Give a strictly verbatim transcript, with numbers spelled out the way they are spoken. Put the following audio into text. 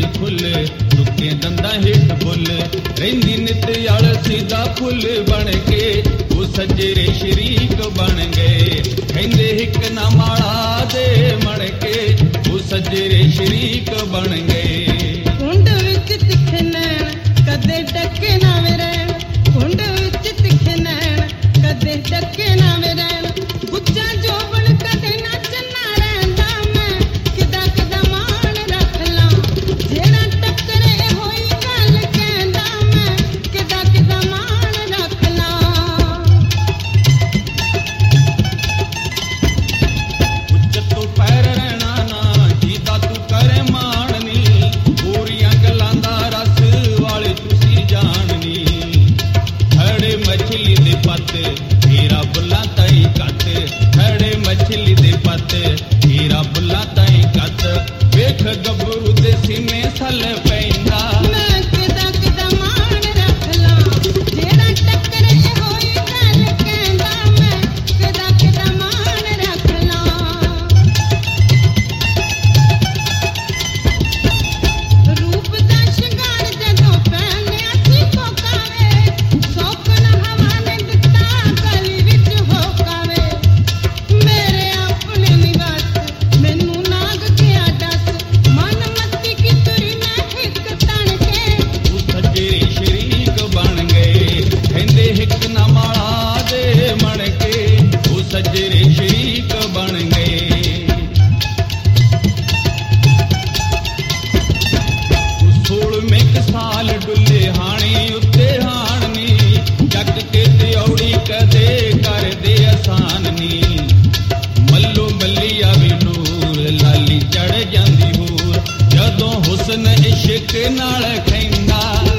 Full सुके दंदा हेठ bull रहिंदी नित आलसी दा फुल बन के वो सजरे शरीक बन गए कहंदे हिक ना माड़ा दे मण के वो सजरे शरीक बन गए। कुंड विच तिखे नैन कदे डके ना वे रैन कुंड विच तिखे नैन कदे डके ना वे रैन गुच्चा जोबन कदे नच ना रैंदा मैं किदा किदा मान रख ला जेड़ा टकरे होई गल कहंदा मैं किदा किदा मान रख ला। उच्च तो पैर रहना ना जीदा तू करे माननी पूरियां गल्लां दा रस वाले तुसी जाननी खड़े मछली दे पत हीरा बुला ताई कत खड़े मछली दे पत हीरा बुला ताई कत वेख गबरू दे सीने सल पैंदा मैं किदा किदा मान रख ला जेड़ा टकरे होई गल कहंदा मैं किदा किदा मान रख ला। रूप दा शिंगार जदों पहनिया सी कोकावे सौकन हवा ने दिता गली विच होकावे मेरे अपने निवास मैनू नाग गया दस मन मस्ती की तुरी मैं हिक तन के वो सजरे शरीक बन गए कहंदे हिक ना माड़ा दे मण के वो सजरे शरीक बन गए। सोलवें क साल डुले हाणी उत्ते हाणनी जग के त्योड़ी कदे कर दे आसान नी मल्लो मल्ली आवे नूर लाली चढ़ जांदी हूर जदों हुस्न इश्क नाल खैंदा